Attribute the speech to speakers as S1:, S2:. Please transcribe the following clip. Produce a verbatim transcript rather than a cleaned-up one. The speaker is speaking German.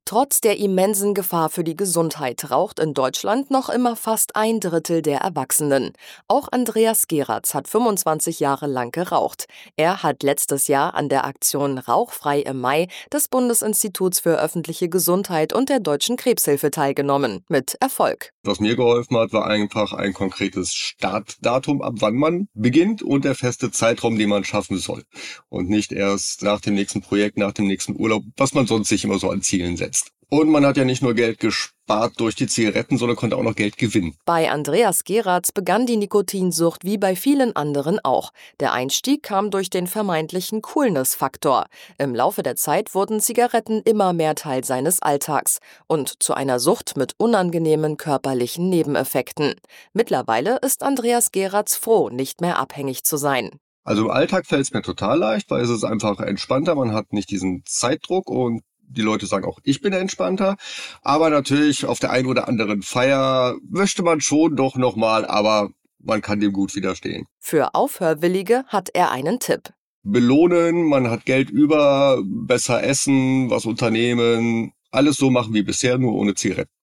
S1: Trotz der immensen Gefahr für die Gesundheit raucht in Deutschland noch immer fast ein Drittel der Erwachsenen. Auch Andreas Geratz hat fünfundzwanzig Jahre lang geraucht. Er hat letztes Jahr an der Aktion Rauchfrei im Mai des Bundesinstituts für öffentliche Gesundheit und der Deutschen Krebshilfe teilgenommen. Mit Erfolg.
S2: Was mir geholfen hat, war einfach ein konkretes Startdatum, ab wann man beginnt und der feste Zeitraum, den man schaffen soll. Und nicht erst nach dem nächsten Projekt, nach dem nächsten Urlaub, was man sonst sich immer so an Zielen setzt. Und man hat ja nicht nur Geld gespart durch die Zigaretten, sondern konnte auch noch Geld gewinnen.
S1: Bei Andreas Geratz begann die Nikotinsucht wie bei vielen anderen auch. Der Einstieg kam durch den vermeintlichen Coolness-Faktor. Im Laufe der Zeit wurden Zigaretten immer mehr Teil seines Alltags und zu einer Sucht mit unangenehmen körperlichen Nebeneffekten. Mittlerweile ist Andreas Geratz froh, nicht mehr abhängig zu sein.
S2: Also im Alltag fällt es mir total leicht, weil es ist einfach entspannter, man hat nicht diesen Zeitdruck und die Leute sagen auch, ich bin entspannter. Aber natürlich auf der einen oder anderen Feier möchte man schon doch nochmal, aber man kann dem gut widerstehen.
S1: Für Aufhörwillige hat er einen Tipp.
S2: Belohnen, man hat Geld über, besser essen, was unternehmen, alles so machen wie bisher, nur ohne Zigaretten.